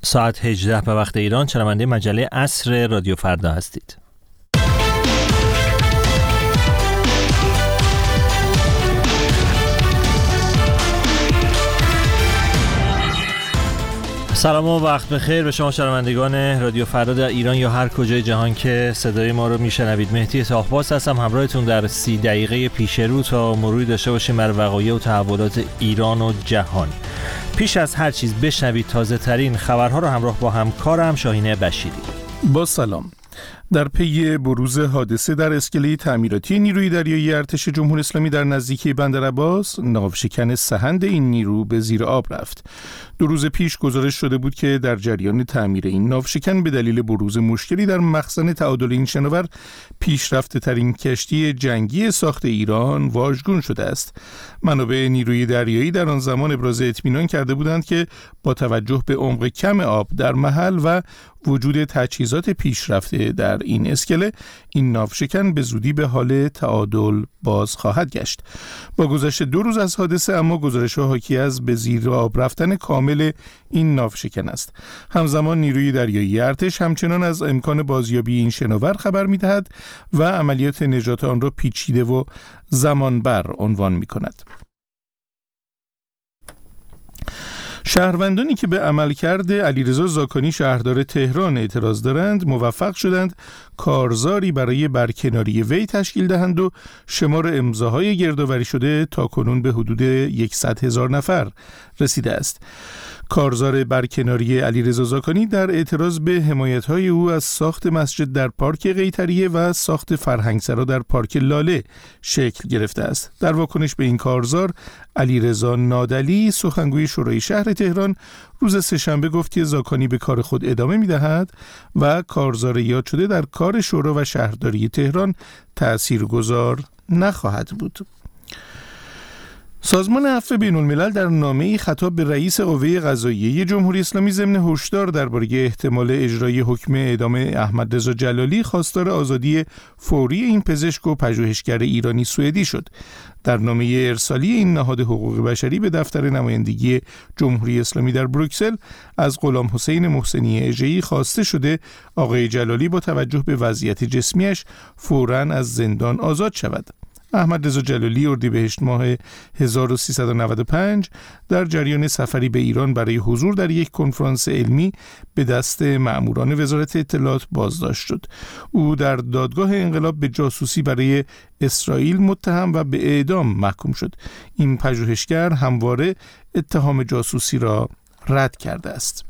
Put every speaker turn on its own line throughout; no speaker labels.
ساعت 18 به وقت ایران شنونده مجله عصر رادیو فردا هستید. سلام و وقت بخیر به شما شنوندگان رادیو فردا در ایران یا هر کجای جهان که صدای ما رو میشنوید. مهدی طاهباز هستم همراهتون در 30 دقیقه پیش رو تا مروری داشته باشیم بر وقایع و تحولات ایران و جهان. پیش از هر چیز بشنوید تازه ترین خبرها رو همراه با همکارم شاهین بشیری.
با سلام. در پی بروز حادثه در اسکله تعمیراتی نیروی دریایی ارتش جمهوری اسلامی در نزدیکی بندرعباس، ناوشکن سهند این نیرو به زیر آب رفت. 2 روز پیش گزارش شده بود که در جریان تعمیر این ناوشکن به دلیل بروز مشکلی در مخزن تعادل این شناور، پیشرفته ترین کشتی جنگی ساخت ایران واژگون شده است. منابع نیروی دریایی در آن زمان ابراز اطمینان کرده بودند که با توجه به عمق کم آب در محل و وجود تجهیزات پیشرفته در این اسکله، این ناوشکن به زودی به حال تعادل باز خواهد گشت. با گذشت 2 روز از حادثه اما گزارش‌ها حاکی از به زیر آب رفتن کامل این ناوشکن است. همزمان نیروی دریایی ارتش همچنان از امکان بازیابی این شناور خبر می‌دهد و عملیات نجات آن را پیچیده و زمانبر عنوان می‌کند. شهروندانی که به عملکرد علیرضا زاکانی شهردار تهران اعتراض دارند موفق شدند کارزاری برای برکناری وی تشکیل دهند و شمار امضاهای گردآوری شده تاکنون به حدود 100,000 نفر رسیده است. کارزار برکناری علیرضا زاکانی در اعتراض به حمایت‌های او از ساخت مسجد در پارک قیطریه و ساخت فرهنگسرا در پارک لاله شکل گرفته است. در واکنش به این کارزار، علیرضا نادلی سخنگوی شورای شهر تهران روز سه‌شنبه گفت که زاکانی به کار خود ادامه می‌دهد و کارزار یاد شده در کار شورا و شهرداری تهران تأثیرگذار نخواهد بود. سازمان عفو بین‌الملل در نامه‌ای خطاب به رئیس قوه قضاییه جمهوری اسلامی ضمن هشدار درباره احتمال اجرای حکم اعدام احمد رضا جلالی خواستار آزادی فوری این پزشک و پژوهشگر ایرانی سوئدی شد. در نامه ارسالی این نهاد حقوق بشری به دفتر نمایندگی جمهوری اسلامی در بروکسل از غلام حسین محسنی اژه‌ای خواسته شده آقای جلالی با توجه به وضعیت جسمیش فوراً از زندان آزاد شود. احمد رضا جلالی اردیبهشت ماه 1395 در جریان سفری به ایران برای حضور در یک کنفرانس علمی به دست مأموران وزارت اطلاعات بازداشت شد. او در دادگاه انقلاب به جاسوسی برای اسرائیل متهم و به اعدام محکوم شد. این پژوهشگر همواره اتهام جاسوسی را رد کرده است.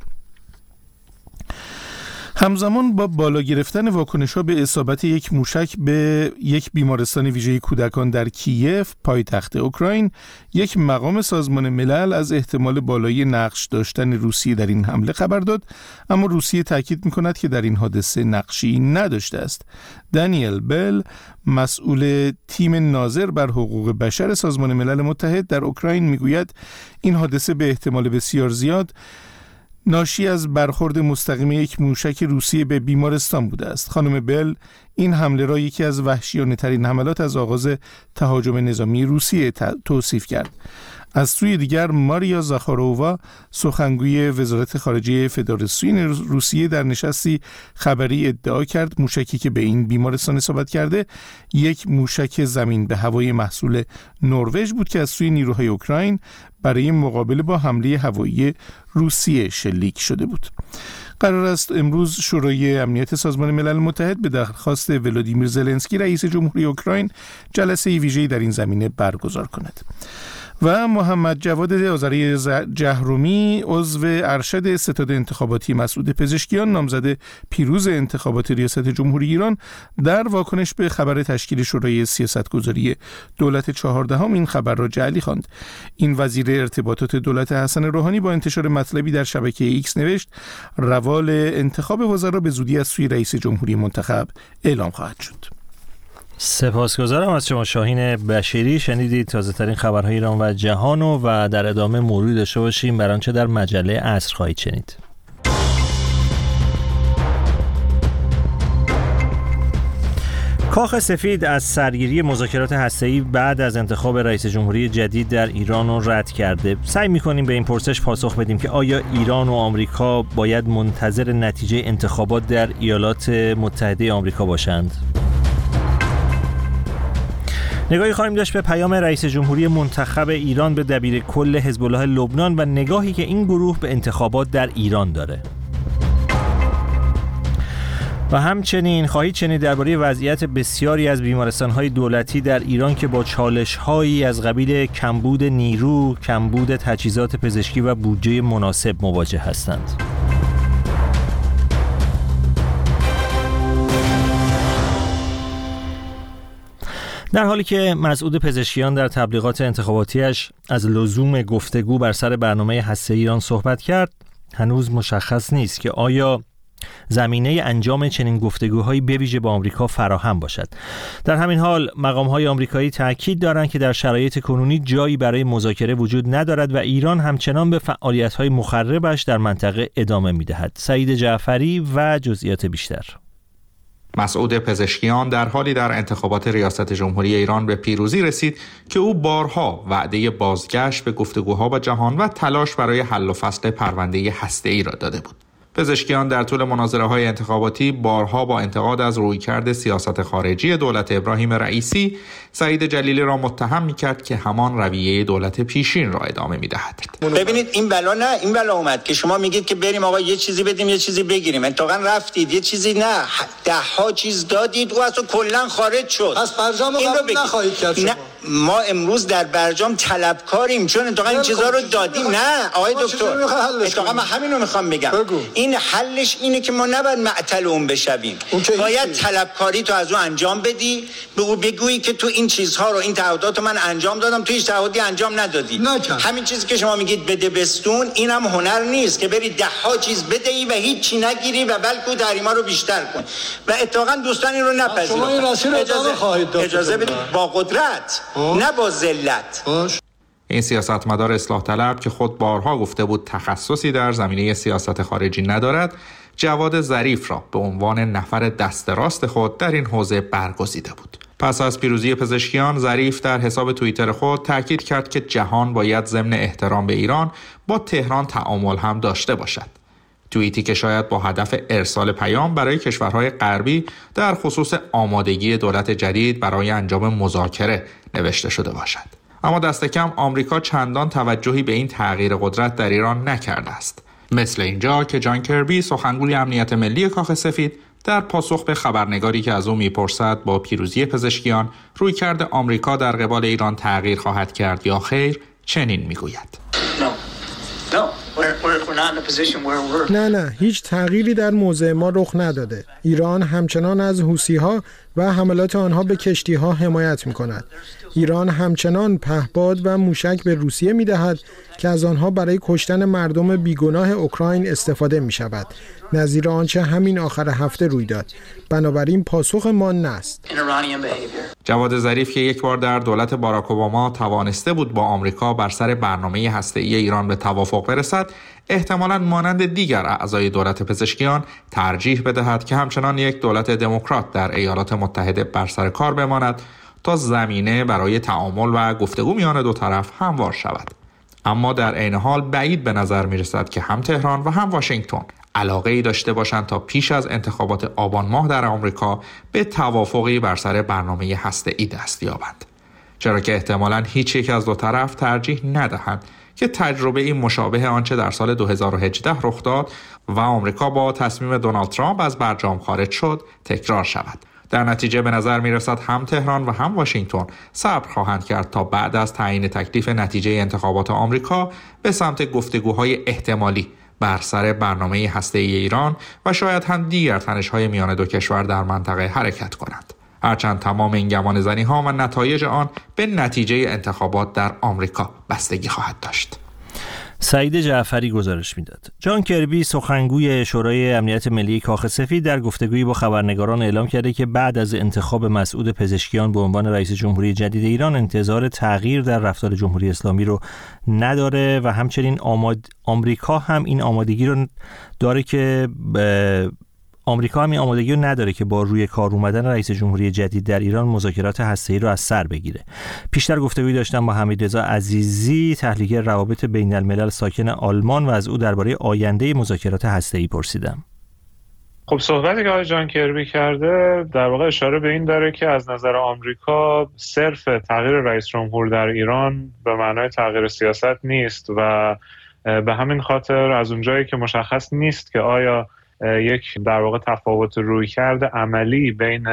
همزمان با بالا گرفتن واکنش‌ها به اصابت یک موشک به یک بیمارستان ویژه کودکان در کیف پایتخت اوکراین، یک مقام سازمان ملل از احتمال بالای نقش داشتن روسیه در این حمله خبر داد، اما روسیه تاکید می‌کند که در این حادثه نقشی نداشته است. دانیل بل، مسئول تیم ناظر بر حقوق بشر سازمان ملل متحد در اوکراین می‌گوید این حادثه به احتمال بسیار زیاد ناشی از برخورد مستقیم یک موشک روسیه به بیمارستان بوده است. خانم بل این حمله را یکی از وحشیانه‌ترین حملات از آغاز تهاجم نظامی روسیه توصیف کرد. از سوی دیگر ماریا زاخارووا سخنگوی وزارت خارجه فدراسیون روسیه در نشستی خبری ادعا کرد موشکی که به این بیمارستان اصابت کرده یک موشک زمین به هوایی محصول نروژ بود که از سوی نیروهای اوکراین برای مقابله با حمله هوایی روسیه شلیک شده بود. قرار است امروز شورای امنیت سازمان ملل متحد به درخواست ولادیمیر زلنسکی رئیس جمهوری اوکراین جلسه ویژه‌ای در این زمینه برگزار کند. و محمد جواد آذری جهرومی عضو ارشد ستاد انتخاباتی مسعود پزشکیان نامزد پیروز انتخابات ریاست جمهوری ایران در واکنش به خبر تشکیل شورای سیاستگذاری دولت 14 این خبر را جعلی خواند. این وزیر ارتباطات دولت حسن روحانی با انتشار مطلبی در شبکه ایکس نوشت روال انتخاب وزرا به زودی از سوی رئیس جمهوری منتخب اعلام خواهد شد.
سپاسگزارم از شما شاهین بشیری. شنیدید تازه ترین خبرهای ایران و جهان و در ادامه مروری داشته باشیم بر آنچه در مجله عصر خواهید شنید. کاخ سفید از سرگیری مذاکرات هسته‌ای بعد از انتخاب رئیس جمهوری جدید در ایران رو رد کرده. سعی می‌کنیم به این پرسش پاسخ بدیم که آیا ایران و آمریکا باید منتظر نتیجه انتخابات در ایالات متحده آمریکا باشند؟ نگاهی خواهیم داشت به پیام رئیس جمهوری منتخب ایران به دبیرکل حزب الله لبنان و نگاهی که این گروه به انتخابات در ایران داره. و همچنین خواهید شنید درباره وضعیت بسیاری از بیمارستان‌های دولتی در ایران که با چالش‌هایی از قبیل کمبود نیرو، کمبود تجهیزات پزشکی و بودجه مناسب مواجه هستند. در حالی که مسعود پزشکیان در تبلیغات انتخاباتیش از لزوم گفتگو بر سر برنامه هسته‌ای ایران صحبت کرد، هنوز مشخص نیست که آیا زمینه انجام چنین گفتگوهایی به ویژه با آمریکا فراهم باشد. در همین حال مقام‌های آمریکایی تاکید دارند که در شرایط کنونی جایی برای مذاکره وجود ندارد و ایران همچنان به فعالیت‌های مخربش در منطقه ادامه می‌دهد. سعید جعفری و جزئیات بیشتر.
مسعود پزشکیان در حالی در انتخابات ریاست جمهوری ایران به پیروزی رسید که او بارها وعده بازگشت به گفتگوها با جهان و تلاش برای حل و فصل پرونده هسته‌ای را داده بود. پزشکیان در طول مناظره‌های انتخاباتی بارها با انتقاد از رویکرد سیاست خارجی دولت ابراهیم رئیسی، سعید جلیلی را متهم می‌کرد که همان رویه دولت پیشین را ادامه می‌دهد.
ببینید این بلا اومد که شما میگید که بریم آقا یه چیزی بدیم یه چیزی بگیریم، اتفاقا رفتید یه چیزی نه 10 ها چیز دادید و اصلا کلا خارج شد.
پس برجام قبول نخواهید کرد شما.
ما امروز در برجام طلبکاریم چون اتفاقا این چیزا رو دادیم. نه آقای دکتر، اتفاقا من همین رو میخوام بگم. این حلش اینه که ما نباید معطل اون بشویم، باید طلبکاری تو از اون انجام بدی، به او بگویی که تو این چیزها رو، این تعهدات من انجام دادم، تو هیچ تعهدی انجام ندادی. همین چیزی که شما میگید بده بستون، اینم هنر نیست که بری 10 ها چیز بدهی و هیچی نگیری و بلکه تحریما رو بیشتر کن و اتفاقا دوستان این رو نپذیرفتن. اجازه بدید با قدرت نه با ذلت.
این سیاستمدار اصلاح طلب که خود بارها گفته بود تخصصی در زمینه سیاست خارجی ندارد، جواد ظریف را به عنوان نفر دست راست خود در این حوزه برگزیده بود. پس از پیروزی پزشکیان، ظریف در حساب توییتر خود تاکید کرد که جهان باید ضمن احترام به ایران با تهران تعامل هم داشته باشد. توییتی که شاید با هدف ارسال پیام برای کشورهای غربی در خصوص آمادگی دولت جدید برای انجام مذاکره نوشته شده باشد. اما دست کم آمریکا چندان توجهی به این تغییر قدرت در ایران نکرده است. مثل اینجا که جان کربی، سخنگوی امنیت ملی کاخ سفید، در پاسخ به خبرنگاری که از او میپرسد با پیروزی پزشکیان رویکرد آمریکا در قبال ایران تغییر خواهد کرد یا خیر، چنین میگوید:
نه هیچ تغییری در موضع ما رخ نداده. ایران همچنان از حوثی‌ها و حملات آنها به کشتی‌ها حمایت می‌کند. ایران همچنان پهپاد و موشک به روسیه می‌دهد که از آنها برای کشتن مردم بیگناه اوکراین استفاده می‌شود، نظیر آنچه همین آخر هفته روی داد. بنابراین پاسخ ما نه است.
جواد ظریف که یک بار در دولت باراک اوباما توانسته بود با آمریکا بر سر برنامه هسته‌ای ایران به توافق برسد، احتمالاً مانند دیگر اعضای دولت پزشکیان ترجیح بدهد که همچنان یک دولت دموکرات در ایالات متحده بر سر کار بماند تا زمینه برای تعامل و گفتگو میان دو طرف هموار شود. اما در عین حال بعید به نظر می رسد که هم تهران و هم واشنگتن علاقه‌ای داشته باشند تا پیش از انتخابات آبان ماه در آمریکا به توافقی بر سر برنامه هسته‌ای دست یابند، چرا که احتمالاً هیچ یک از دو طرف ترجیح ندهند که تجربه این مشابه آنچه در سال 2018 رخ داد و آمریکا با تصمیم دونالد ترامپ از برجام خارج شد تکرار شود. در نتیجه به نظر می رسد هم تهران و هم واشنگتن صبر خواهند کرد تا بعد از تعیین تکلیف نتیجه انتخابات آمریکا به سمت گفتگوهای احتمالی بر سر برنامه هسته‌ای ایران و شاید هم دیگر تنش‌های میان دو کشور در منطقه حرکت کنند. هرچند تمام این گمانه‌زنی‌ها و نتایج آن به نتیجه انتخابات در آمریکا بستگی خواهد داشت.
سعید جعفری گزارش میداد. جان کربی، سخنگوی شورای امنیت ملی کاخ سفید، در گفتگویی با خبرنگاران اعلام کرده که بعد از انتخاب مسعود پزشکیان به عنوان رئیس جمهوری جدید ایران انتظار تغییر در رفتار جمهوری اسلامی رو نداره و همچنین آمریکا هم این آمادگی رو داره که آمریکا هم این آمادگی رو نداره که با روی کار اومدن رئیس جمهوری جدید در ایران مذاکرات هسته‌ای رو از سر بگیره. پیشتر گفتگویی داشتم با حمیدرضا عزیزی، تحلیلگر روابط بین الملل ساکن آلمان، و از او درباره آینده مذاکرات هسته‌ای پرسیدم.
خب صحبتی که آقای جان کربی کرده در واقع اشاره به این داره که از نظر آمریکا صرف تغییر رئیس جمهور در ایران به معنای تغییر سیاست نیست و به همین خاطر از اونجایی که مشخص نیست که آیا یک در واقع تفاوت رویکرد عملی بین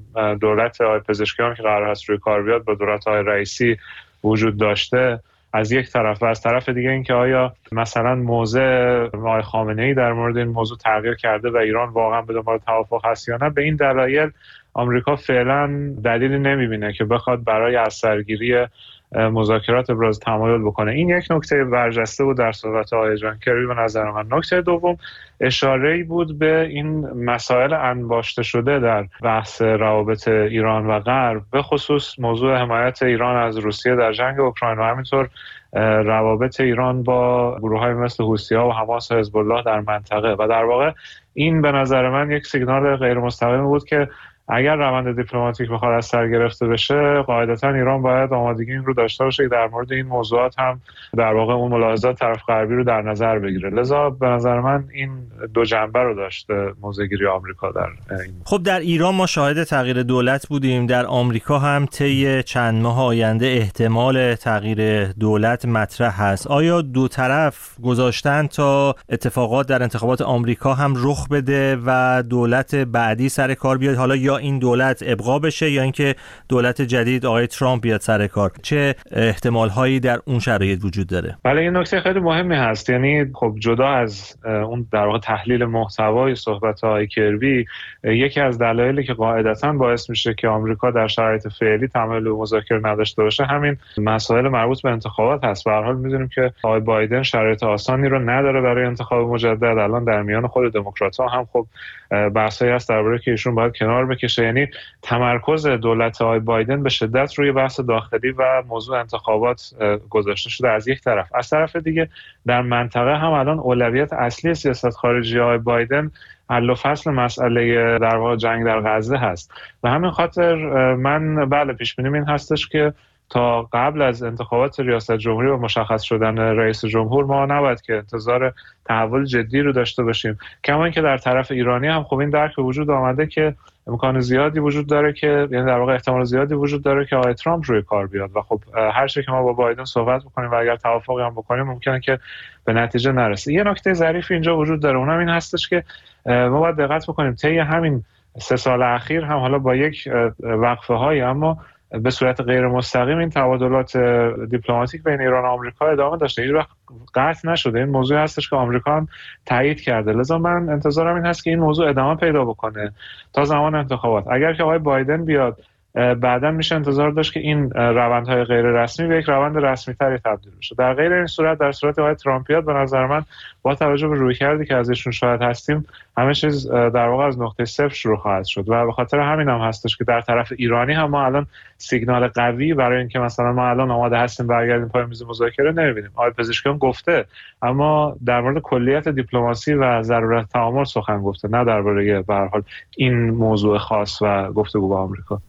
دولت آقای پزشکیان که قرار هست روی کار بیاد با دولت آقای رئیسی وجود داشته از یک طرف، و از طرف دیگه این که آیا مثلا موضع آقای خامنه‌ای در مورد این موضوع تغییر کرده و ایران واقعا به دنبال توافق هست یا نه. به این دلایل آمریکا فعلا دلیلی نمیبینه که بخواد برای از سرگیری مذاکرات ابراز تمایل بکنه. این یک نکته برجسته بود در صحبت آقای جان کربی به نظر من. نکته دوم اشاره‌ای بود به این مسائل انباشته شده در بحث روابط ایران و غرب، به خصوص موضوع حمایت ایران از روسیه در جنگ اوکراین و همینطور روابط ایران با گروه‌های مثل حوثی‌ها و حماس و حزب الله در منطقه. و در واقع این به نظر من یک سیگنال غیر مستقیم بود که اگر روند دیپلماتیک بخواد از سر گرفته بشه، قاعدتاً ایران باید آمادگی این رو داشته باشه که در مورد این موضوعات هم در واقع اون ملاحظات طرف غربی رو در نظر بگیره. لذا به نظر من این دو جنبه رو داشته موضع‌گیری آمریکا در این.
خب در ایران ما شاهد تغییر دولت بودیم، در آمریکا هم طی چند ماه آینده احتمال تغییر دولت مطرح هست. آیا دو طرف گذاشتن تا اتفاقات در انتخابات آمریکا هم رخ بده و دولت بعدی سر کار بیاد، حالا یا این دولت ابقا بشه یا اینکه دولت جدید آقای ترامپ بیاد سر کار؟ چه احتمال‌هایی در اون شرایط وجود داره؟
بله این نکته خیلی مهمی هست. یعنی خب جدا از اون در واقع تحلیل محتوای صحبت آقای کربی، یکی از دلایلی که قاعدتاً باعث میشه که آمریکا در شرایط فعلی تمایل به مذاکره نداشته باشه همین مسائل مربوط به انتخابات هست. به هر حال می‌دونیم که آقای بایدن شرایط آسانی رو نداره برای انتخاب مجدد. الان در میان خود دموکرات‌ها هم خب بحثایی هست درباره که ایشون باید کنار بکشه. یعنی تمرکز دولت آقای بایدن به شدت روی بحث داخلی و موضوع انتخابات گذاشته شده از یک طرف. از طرف دیگه در منطقه هم الان اولویت اصلی سیاست خارجی آقای بایدن حل و فصل مسئله در واقع جنگ در غزه هست. و همین خاطر من بله پیش بینیم این هستش که تا قبل از انتخابات ریاست جمهوری و مشخص شدن رئیس جمهور ما نباید که انتظار تحول جدی رو داشته باشیم. کما اینکه در طرف ایرانی هم خب این درک وجود آمده که امکان زیادی وجود داره که یعنی در واقع احتمال زیادی وجود داره که آقای ترامپ روی کار بیاد و خب هر چیزی که ما با بایدن صحبت بکنیم و اگر توافقی هم بکنیم ممکنه که به نتیجه نرسه. یه نکته ظریف اینجا وجود داره، اونم این هستش که ما باید دقت بکنیم طی همین 3 سال اخیر هم حالا با یک وقفه های اما به صورت غیر مستقیم این تبادلات دیپلماتیک بین ایران و آمریکا ادامه داشته، هیچ وقت قطع نشده. این موضوع هستش که آمریکا هم تایید کرده. لذا من انتظارم این هست که این موضوع ادامه پیدا بکنه تا زمان انتخابات. اگر که آقای بایدن بیاد بعداً میشه انتظار داشت که این روندهای غیر رسمی به یک روند رسمی تری تبدیل بشه. در غیر این صورت، در صورت آقای ترامپ بیاد، به نظر من با توجه به رویکردی که ازشون شاهد هستیم همه چیز در واقع از نقطه صفر شروع خواهد شد و به خاطر همین هم هستش که در طرف ایرانی هم ما الان سیگنال قوی برای اینکه مثلا ما الان آماده هستیم برگردیم پای میز مذاکره نمیبینیم. آقای پزشکیان گفته اما در مورد کلیت دیپلماسی و ضرورت تعامل سخن گفته، نه درباره به هر حال این موضوع خاص و گفتگو با آمریکا.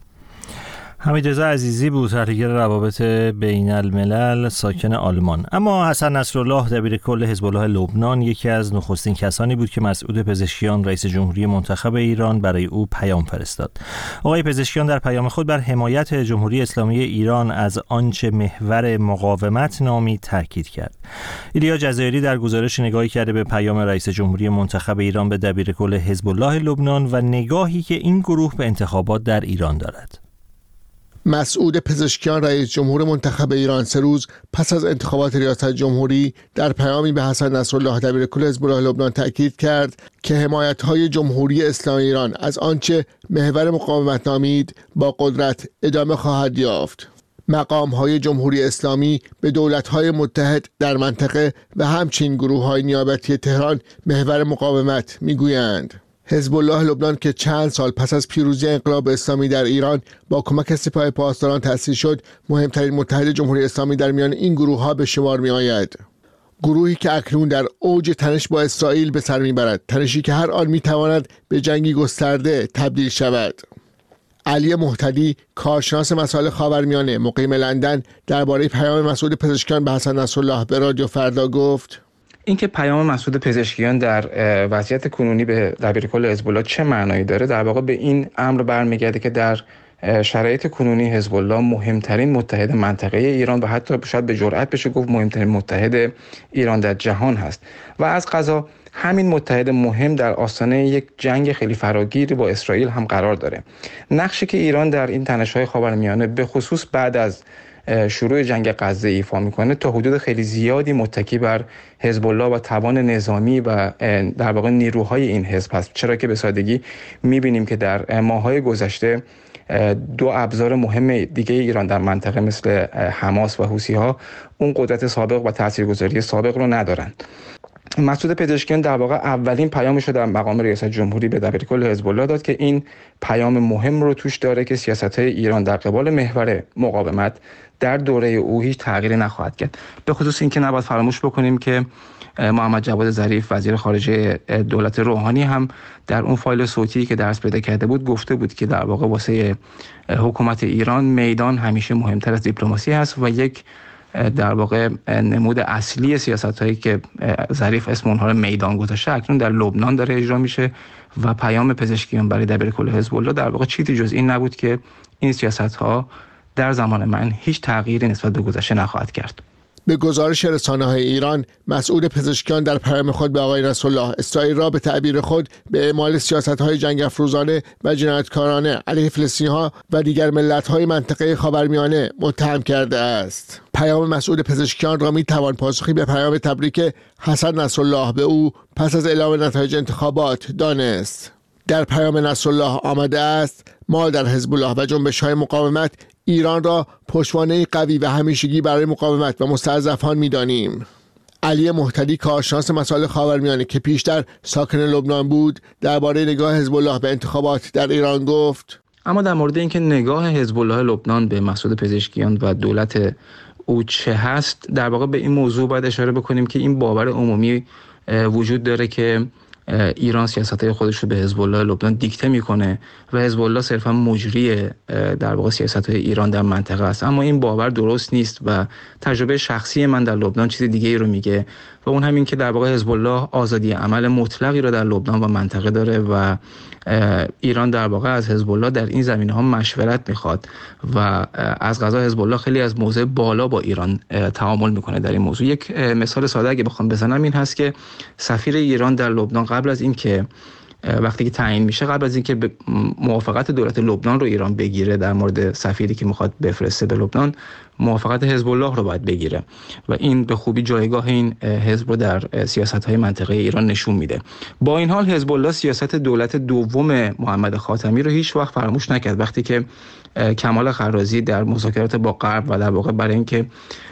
حمیدرضا عزیزی بود، تحلیلگر روابط بین الملل ساکن آلمان. اما حسن نصرالله دبیرکل حزب الله لبنان یکی از نخستین کسانی بود که مسعود پزشکیان رئیس جمهوری منتخب ایران برای او پیام فرستاد. آقای پزشکیان در پیام خود بر حمایت جمهوری اسلامی ایران از آنچه محور مقاومت نامی تاکید کرد. ایلیا جزایری در گزارش نگاهی کرده به پیام رئیس جمهوری منتخب ایران به دبیرکل حزب الله لبنان و نگاهی که این گروه به انتخابات در ایران دارد.
مسعود پزشکیان رئیس جمهور منتخب ایران 3 روز پس از انتخابات ریاست جمهوری در پیامی به حسن نصرالله دبیرکل حزب الله لبنان تاکید کرد که حمایت‌های جمهوری اسلامی ایران از آنچه محور مقاومت نامید با قدرت ادامه خواهد یافت. مقام‌های جمهوری اسلامی به دولت‌های متحد در منطقه و همچنین گروه‌های نیابتی تهران محور مقاومت می‌گویند. حزب الله لبنان که چند سال پس از پیروزی انقلاب اسلامی در ایران با کمک سپاه پاسداران تأسیس شد، مهمترین متحد جمهوری اسلامی در میان این گروه‌ها به شمار می‌آید. گروهی که اکنون در اوج تنش با اسرائیل به سر میبرد، تنشی که هر آن میتواند به جنگی گسترده تبدیل شود. علی مهتدی، کارشناس مسائل خاورمیانه مقیم لندن، درباره پیام مسعود پزشکیان به حسن نصرالله به رادیو فردا گفت:
اینکه پیام مسعود پزشکیان در وضعیت کنونی به دبیرکل حزب الله چه معنایی داره، در واقع به این امر برمیگرده که در شرایط کنونی حزب الله مهمترین متحد منطقه ایران و حتی شاید به جرئت بشه گفت مهمترین متحد ایران در جهان هست و از قضا همین متحد مهم در آستانه یک جنگ خیلی فراگیر با اسرائیل هم قرار داره. نقشی که ایران در این تنش‌های خاورمیانه به خصوص بعد از شروع جنگ غزه ایفا میکنه تا حدود خیلی زیادی متکی بر حزب الله و توان نظامی و در واقع نیروهای این حزب هست، چرا که به سادگی میبینیم که در ماه‌های گذشته دو ابزار مهم دیگه ایران در منطقه مثل حماس و حوثی‌ها اون قدرت سابق و تاثیرگذاری سابق رو ندارن. مسعود پزشکیان در واقع اولین پیامش رو در مقام ریاست جمهوری به دبیرکل حزب الله داد که این پیام مهم رو توش داره که سیاست‌های ایران در قبال محور مقاومت در دوره او هیچ تغییری نخواهد کرد. به خصوص اینکه نباید فراموش بکنیم که محمد جواد ظریف وزیر خارجه دولت روحانی هم در اون فایل صوتی که درس پیدا کرده بود گفته بود که در واقع واسه حکومت ایران میدان همیشه مهمتر از دیپلماسی هست و یک در واقع نمود اصلی سیاست‌هایی که ظریف اسم اونها رو میدان گذاشته اکنون در لبنان داره اجرا میشه و پیام پزشکیان برای دبیرکل حزب الله در واقع چیزی جز این نبود که این سیاست‌ها در زمان من هیچ تغییری نسبت به گذشته نخواهد کرد.
به گزارش رسانه‌های ایران، مسعود پزشکیان در پیام خود به آقای نصرالله اسرائیل را به تعبیر خود به اعمال سیاست‌های جنگ افروزانه و جنایتکارانه علیه فلسطینی‌ها و دیگر ملت‌های منطقه خاورمیانه متهم کرده است. پیام مسعود پزشکیان را می‌توان پاسخی به پیام تبریک حسن نصرالله به او پس از اعلام نتایج انتخابات دانست. در پیام نصرالله آمده است: ما در حزب الله و جنبش‌های مقاومت ایران را پشتوانه قوی و همیشگی برای مقاومت و مستضعفان می‌دانیم. علی مهتدی، کارشناس مسائل خاورمیانه که پیشتر ساکن لبنان بود، درباره نگاه حزب الله به انتخابات در ایران گفت:
اما در مورد اینکه نگاه حزب الله لبنان به مسعود پزشکیان و دولت او چه هست، در واقع به این موضوع باید اشاره بکنیم که این باور عمومی وجود داره که ایران سیاست‌های خودش رو به حزب الله لبنان دیکته میکنه و حزب الله صرفا مجری در واقع سیاست‌های ایران در منطقه است. اما این باور درست نیست و تجربه شخصی من در لبنان چیز دیگه‌ای رو میگه و اون همین که در واقع حزب الله آزادی عمل مطلقی رو در لبنان و منطقه داره و ایران در واقع از حزب الله در این زمینه‌ها مشورت میخواد و از قضا حزب الله خیلی از موضع بالا با ایران تعامل میکنه در این موضوع. یک مثال ساده اگه بخوام بزنم این هست که سفیر ایران در لبنان قبل از اینکه وقتی که تعیین میشه، قبل از اینکه موافقت دولت لبنان رو ایران بگیره در مورد سفیری که میخواد بفرسته به لبنان، موافقت حزب الله رو باید بگیره و این به خوبی جایگاه این حزب رو در سیاست‌های منطقه ایران نشون میده. با این حال حزب الله سیاست دولت دوم محمد خاتمی رو هیچ وقت فراموش نکرد. وقتی که کمال خرازی در مذاکرات با غرب و در واقع برای اینکه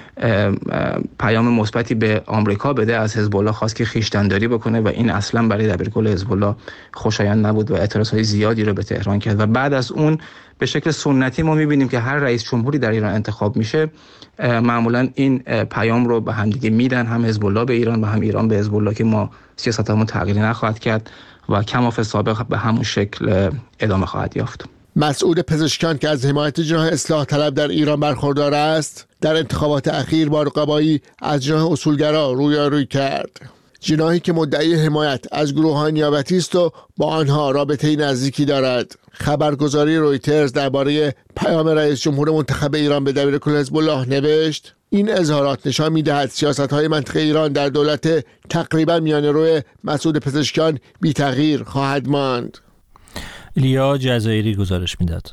پیام مثبتی به آمریکا بده از حزب الله خواست که خویشتن‌داری بکنه و این اصلا برای دبیرکل حزب الله خوشایند نبود و اعتراضهای زیادی رو به تهران کرد و بعد از اون به شکل سنتی ما می‌بینیم که هر رئیس جمهوری در ایران انتخاب میشه معمولا این پیام رو به هم دیگه میدن، هم حزب الله به ایران و هم ایران به حزب الله، که ما سیاستمون تغییری نخواهد کرد و کماف سابق به همون شکل ادامه خواهد یافت.
مسعود پزشکیان که از حمایت جناح اصلاح طلب در ایران برخوردار است، در انتخابات اخیر با رقبایی از جناح اصولگرا رویارویی کرد. جناحی که مدعی حمایت از گروه‌های نیابتی است و با آنها رابطه‌ای نزدیکی دارد. خبرگزاری رویترز درباره پیام رئیس جمهور منتخب ایران به دبیرکل حزب الله نوشت: این اظهارات نشان می‌دهد سیاست‌های منطقه ایران در دولت تقریبا میانه‌رو مسعود پزشکیان بی‌تغییر خواهد ماند.
ایلیا جزایری گزارش میداد.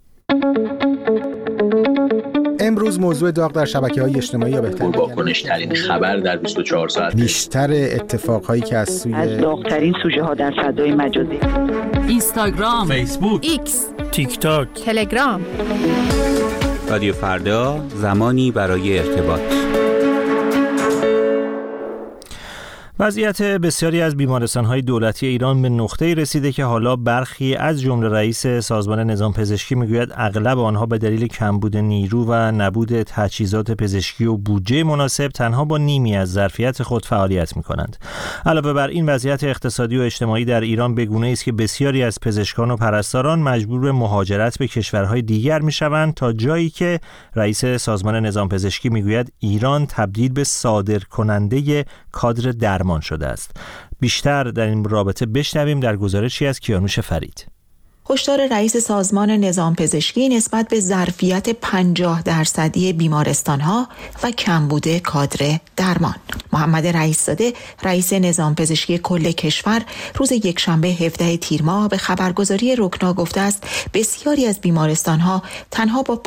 امروز موضوع داغ در شبکه‌های اجتماعی یا بهتر
واکنش‌ترین خبر در 24 ساعت،
بیشتر اتفاقهایی که از
داغ‌ترین سوژه‌ها در فضای مجازی،
اینستاگرام،
فیسبوک،
ایکس،
تیک تاک،
تلگرام.
رادیو فردا، زمانی برای ارتباط.
وضعیت بسیاری از بیمارستان‌های دولتی ایران به نقطه‌ای رسیده که حالا برخی از جمله رئیس سازمان نظام پزشکی میگوید اغلب آنها به دلیل کمبود نیرو و نبود تجهیزات پزشکی و بودجه مناسب تنها با نیمی از ظرفیت خود فعالیت می‌کنند. علاوه بر این وضعیت اقتصادی و اجتماعی در ایران به گونه‌ای است که بسیاری از پزشکان و پرستاران مجبور به مهاجرت به کشورهای دیگر می‌شوند تا جایی که رئیس سازمان نظام پزشکی میگوید ایران تبدیل به صادرکننده کادر درمان شده است. بیشتر در این رابطه بشنویم در گزارشی از کیانوش فرید.
هشدار رئیس سازمان نظام پزشکی نسبت به ظرفیت 50% بیمارستان‌ها و کمبود کادر درمان. محمد رئیس‌زاده رئیس نظام پزشکی کل کشور روز یکشنبه 17 تیر ماه به خبرگزاری رکنا گفته است بسیاری از بیمارستان‌ها تنها با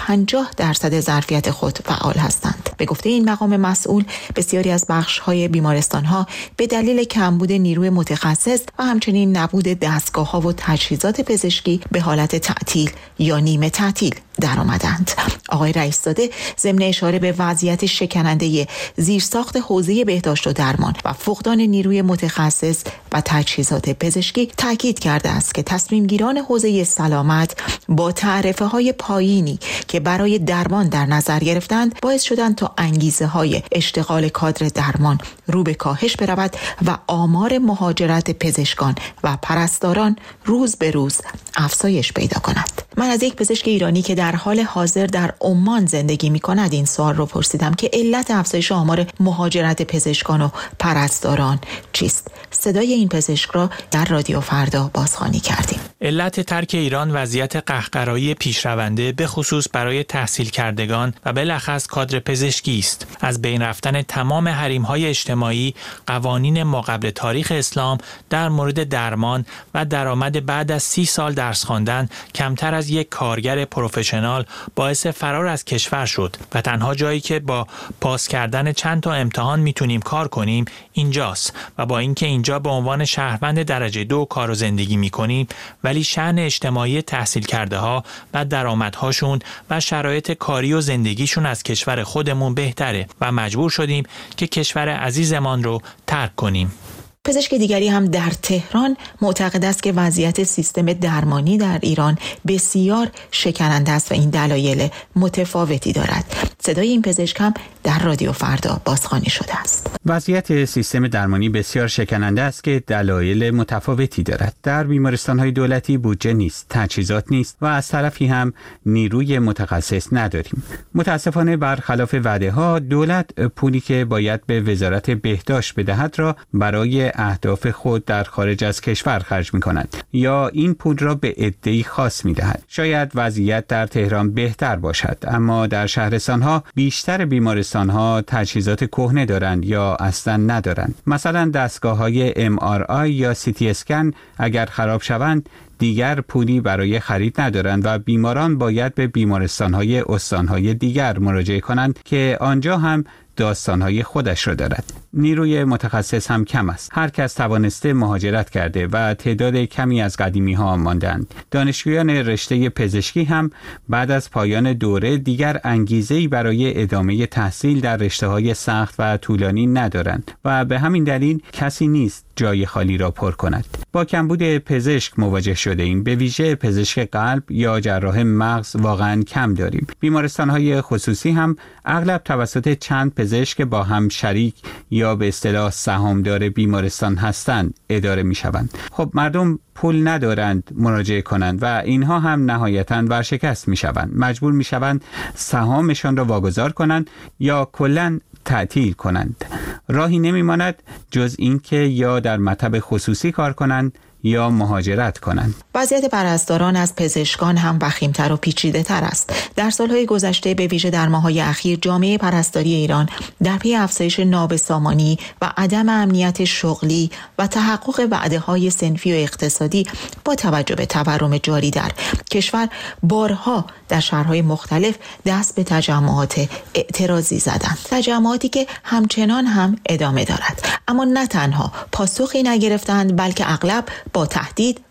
50% ظرفیت خود فعال هستند. به گفته این مقام مسئول بسیاری از بخش‌های بیمارستان‌ها به دلیل کمبود نیروی متخصص و همچنین نبود دستگاه‌ها و تجهیزات پزشکی به حالت تعطیل یا نیمه تعطیل در آمدند. آقای رئیس‌زاده ضمن اشاره به وضعیت شکننده زیرساخت حوزه بهداشت و درمان و فقدان نیروی متخصص و تجهیزات پزشکی تاکید کرده است که تصمیم گیران حوزه سلامت با تعرفه‌های پایینی که برای درمان در نظر گرفتند باعث شدند تا انگیزه‌های اشتغال کادر درمان رو به کاهش برود و آمار مهاجرت پزشکان و پرستاران روز به روز افزایش پیدا کند. من از یک پزشک ایرانی که در حال حاضر در عمان زندگی می‌کند این سوال رو پرسیدم که علت افزایش آمار مهاجرت پزشکان و پرستاران چیست؟ صدای این پزشک را در رادیو فردا بازخوانی کردیم.
علت ترک ایران وضعیت قهقرایی پیشرونده به خصوص برای تحصیل کردگان و بالاخص کادر پزشکی است. از بین رفتن تمام حریم‌های اجتماعی، قوانین ماقبل تاریخ اسلام در مورد درمان و درآمد بعد از 30 سال درس خواندن کمتر از یک کارگر پروفشنال باعث فرار از کشور شد و تنها جایی که با پاس کردن چند تا امتحان میتونیم کار کنیم اینجاست و با اینکه اینجا به عنوان شهروند درجه 2 کار و زندگی میکنیم ولی شأن اجتماعی تحصیل کرده ها و درآمدهاشون و شرایط کاری و زندگیشون از کشور خودمون بهتره و مجبور شدیم که کشور عزیزمان رو ترک کنیم.
پزشک دیگری هم در تهران معتقد است که وضعیت سیستم درمانی در ایران بسیار شکننده است و این دلایل متفاوتی دارد. صدای این پزشک هم در رادیو فردا بازخوانی شده است.
وضعیت سیستم درمانی بسیار شکننده است که دلایل متفاوتی دارد. در بیمارستان‌های دولتی بودجه نیست، تجهیزات نیست و از طرفی هم نیروی متخصص نداریم. متاسفانه برخلاف وعده‌ها دولت پولی که باید به وزارت بهداشت بدهد را برای اهداف خود در خارج از کشور خرج می‌کند یا این پول را به عده‌ای خاص می‌دهد. شاید وضعیت در تهران بهتر باشد اما در شهرستان‌ها بیشتر بیمارستان‌ها تجهیزات کهنه دارند یا اصلا ندارند. مثلا دستگاه‌های MRI یا CT اسکن اگر خراب شوند دیگر پولی برای خرید ندارند و بیماران باید به بیمارستان‌های استان‌های دیگر مراجعه کنند که آنجا هم داستان‌های خودش را دارد. نیروی متخصص هم کم است. هر کس توانسته مهاجرت کرده و تعداد کمی از قدیمی‌ها ماندند. دانشجویان رشته پزشکی هم بعد از پایان دوره دیگر انگیزه‌ای برای ادامه تحصیل در رشته‌های سخت و طولانی ندارند و به همین دلیل کسی نیست جای خالی را پر کند. با کمبود پزشک مواجه شده ایم. به ویژه پزشک قلب یا جراح مغز واقعا کم داریم. بیمارستان‌های خصوصی هم اغلب توسط چند پزشک با هم شریک یا به اصطلاح سهامدار بیمارستان هستند اداره می‌شوند. خب مردم پول ندارند مراجعه کنند و اینها هم نهایتاً ورشکست می‌شوند. مجبور می‌شوند سهامشان را واگذار کنند یا کلاً تعطیل کنند. راهی نمی‌ماند جز اینکه یا در مطب خصوصی کار کنند یا مهاجرت کنند.
وضعیت پرستاران از پزشکان هم وخیم‌تر و پیچیده‌تر است. در سالهای گذشته به ویژه در ماه‌های اخیر جامعه پرستاری ایران در پی افزایش نابسامانی و عدم امنیت شغلی و تحقق وعده‌های صنفی و اقتصادی با توجه به تورم جاری در کشور بارها در شهرهای مختلف دست به تجمعات اعتراضی زدند. تجمعاتی که همچنان هم ادامه دارد. اما نه تنها پاسخی نگرفتند بلکه اغلب با تهدید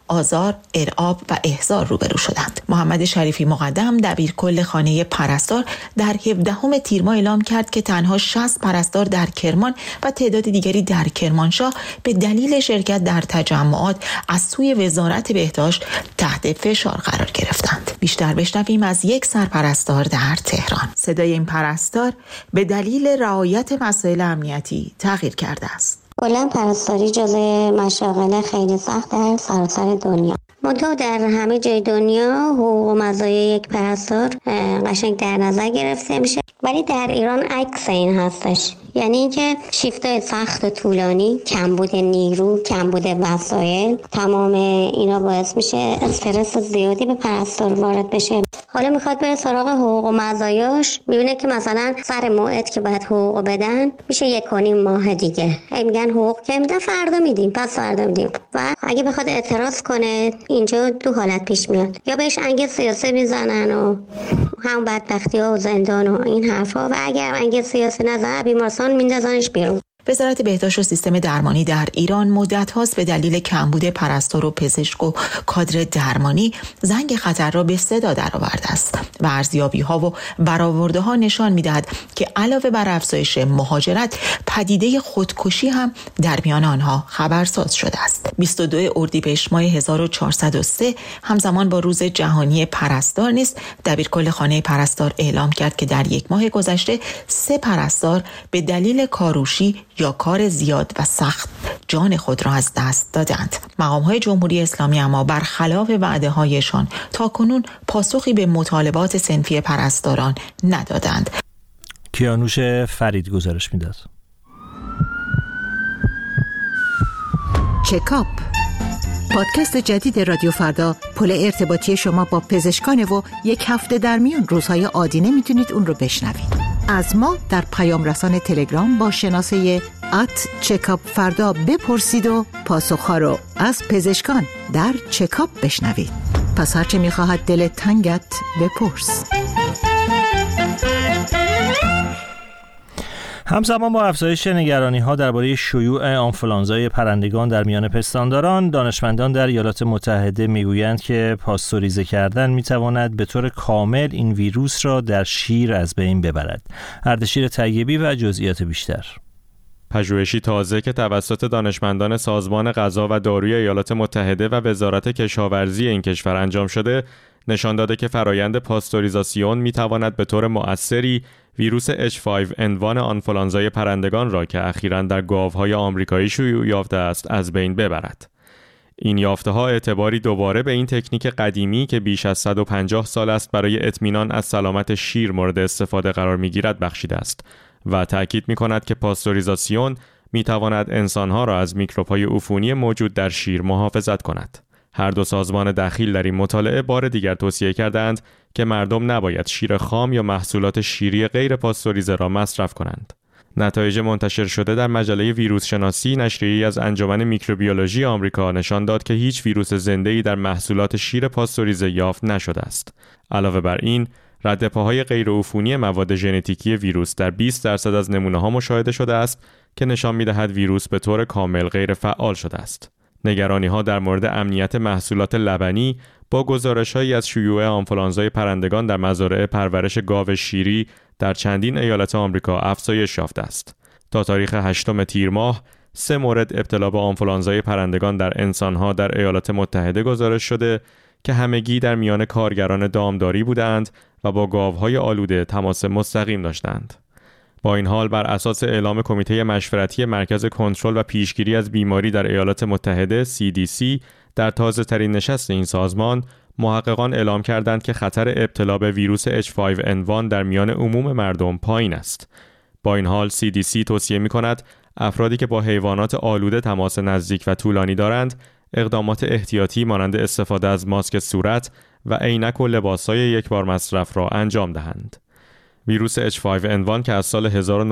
آزار، ارعاب و احضار روبرو شدند. محمد شریفی مقدم دبیرکل خانه پرستار در 17 تیر ماه اعلام کرد که تنها 60 پرستار در کرمان و تعداد دیگری در کرمانشاه به دلیل شرکت در تجمعات از سوی وزارت بهداشت تحت فشار قرار گرفتند. بیشتر بشنویم از یک سرپرستار در تهران. صدای این پرستار به دلیل رعایت مسائل امنیتی تغییر کرده است.
کلا پرستاری جزء مشاغل خیلی سخت در سراسر دنیا. منتها در همه جای دنیا حقوق و مزایای یک پرستار قشنگ در نظر گرفته میشه، ولی در ایران عکس این هستش. یعنی اینکه شیفتای سخت و طولانی، کمبود نیرو، کمبود وسایل، تمام اینا باعث میشه استرس زیادی به پرستار وارد بشه. حالا میخواد بره سراغ حقوق و مزایاش، میبینه که مثلا سر موعد که باید حقوق بدن میشه 1.5 ماه دیگه. میگن حقوق که میدن فردا میدیم، پس فردا میدیم. و اگه بخواد اعتراض کنه اینجا 2 حالت پیش میاد، یا بهش انگیز سیاسی میزنن و هم بدبختی‌ها و زندان و این حرفا، و اگر انگیز سیاسی نزنه بیمارستان میندازنش بیرون.
وزارت بهداشت و سیستم درمانی در ایران مدت هاست به دلیل کمبود پرستار و پزشک و کادر درمانی زنگ خطر را به صدا درآورده است و ارزیابی‌ها و برآورده‌ها نشان می‌دهد که علاوه بر افزایش مهاجرت، پدیده خودکشی هم در میان آنها خبرساز شده است. 22 اردیبهشت ماه 1403 همزمان با روز جهانی پرستار نیز دبیرکل خانه پرستار اعلام کرد که در 1 ماه گذشته 3 پرستار به دلیل کاروشی یا کار زیاد و سخت جان خود را از دست دادند. مقام‌های جمهوری اسلامی اما برخلاف وعده‌هایشان تاکنون پاسخی به مطالبات صنفی پرستاران ندادند.
کیانوش فرید گزارش میداد.
چکاپ، پادکست جدید رادیو فردا، پل ارتباطی شما با پزشکان و 1 هفته در میان روزهای عادی میتونید اون رو بشنوید. از ما در پیام رسان تلگرام با شناسه @چکاپ بپرسید و پاسخها رو از پزشکان در چکاپ بشنوید. پس هرچه میخواهد دلت تنگت بپرس.
همزمان با افزایش نگرانی‌ها درباره شیوع آنفولانزای پرندگان در میان پستانداران، دانشمندان در ایالات متحده میگویند که پاستوریزه کردن میتواند به طور کامل این ویروس را در شیر از بین ببرد. اردشیر طیبی و جزئیات بیشتر.
پژوهشی تازه که توسط دانشمندان سازمان غذا و داروی ایالات متحده و وزارت کشاورزی این کشور انجام شده، نشان داده که فرایند پاستوریزاسیون میتواند به طور مؤثری ویروس H5N1 آنفولانزای پرندگان را که اخیراً در گاوهای آمریکایی شیوع یافته است از بین ببرد. این یافته‌ها اعتباری دوباره به این تکنیک قدیمی که بیش از 150 سال است برای اطمینان از سلامت شیر مورد استفاده قرار می‌گیرد بخشیده است و تأکید می‌کند که پاستوریزاسیون می‌تواند انسان‌ها را از میکروب‌های عفونی موجود در شیر محافظت کند. هر دو سازمان دخیل در این مطالعه بار دیگر توصیه کردند که مردم نباید شیر خام یا محصولات شیری غیر پاستوریزه را مصرف کنند. نتایج منتشر شده در مجله ویروس شناسی نشریه‌ای از انجمن میکروبیولوژی آمریکا نشان داد که هیچ ویروس زنده‌ای در محصولات شیر پاستوریزه یافت نشده است. علاوه بر این، ردپاهای غیرعفونی مواد ژنتیکی ویروس در 20% از نمونه‌ها مشاهده شده است که نشان می‌دهد ویروس به طور کامل غیر فعال شده است. نگرانی‌ها در مورد امنیت محصولات لبنی با گزارش‌هایی از شیوع آنفولانزای پرندگان در مزارع پرورش گاو شیری در چندین ایالت آمریکا افزایش یافته است. تا تاریخ 8 تیر ماه 3 مورد ابتلا به آنفولانزای پرندگان در انسان‌ها در ایالات متحده گزارش شده که همگی در میان کارگران دامداری بودند و با گاوهای آلوده تماس مستقیم داشتند. با این حال بر اساس اعلام کمیته مشورتی مرکز کنترل و پیشگیری از بیماری در ایالات متحده CDC در تازه ترین نشست این سازمان، محققان اعلام کردند که خطر ابتلا به ویروس H5N1 در میان عموم مردم پایین است. با این حال CDC توصیه می‌کند افرادی که با حیوانات آلوده تماس نزدیک و طولانی دارند، اقدامات احتیاطی مانند استفاده از ماسک صورت و عینک و لباس‌های یکبار مصرف را انجام دهند. ویروس H5N1 که از سال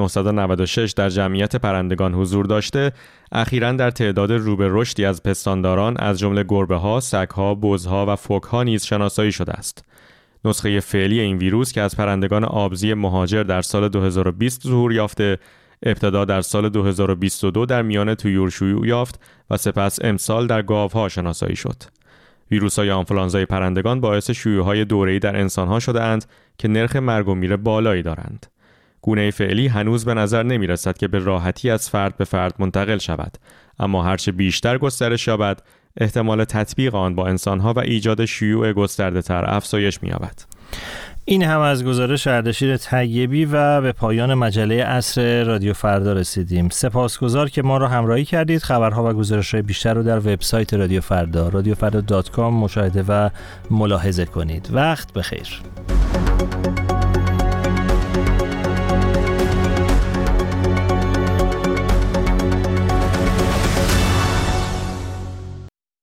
1996 در جمعیت پرندگان حضور داشته، اخیراً در تعداد رو به رشدی از پستانداران از جمله گربه‌ها، سگ‌ها، بزها و فوک‌ها نیز شناسایی شده است. نسخه فعلی این ویروس که از پرندگان آبزی مهاجر در سال 2020 ظهور یافته، ابتدا در سال 2022 در میان طیور شیوع یافت و سپس امسال در گاوها شناسایی شد. ویروس‌های آنفولانزای پرندگان باعث شیوع‌های دوره‌ای در انسان‌ها شده‌اند که نرخ مرگ و میر بالایی دارند. گونه فعلی هنوز به نظر نمی‌رسد که به راحتی از فرد به فرد منتقل شود، اما هرچه بیشتر گسترش یابد، احتمال تطبیق آن با انسان‌ها و ایجاد شیوع گسترده‌تر افزایش می‌یابد.
این هم از گزارش اردشیر طیبی و به پایان مجله عصر رادیو فردا رسیدیم. سپاسگزار که ما را همراهی کردید. خبرها و گزارش‌های بیشتر رو در وبسایت رادیو فردا radiofarda.com مشاهده و ملاحظه کنید. وقت بخیر.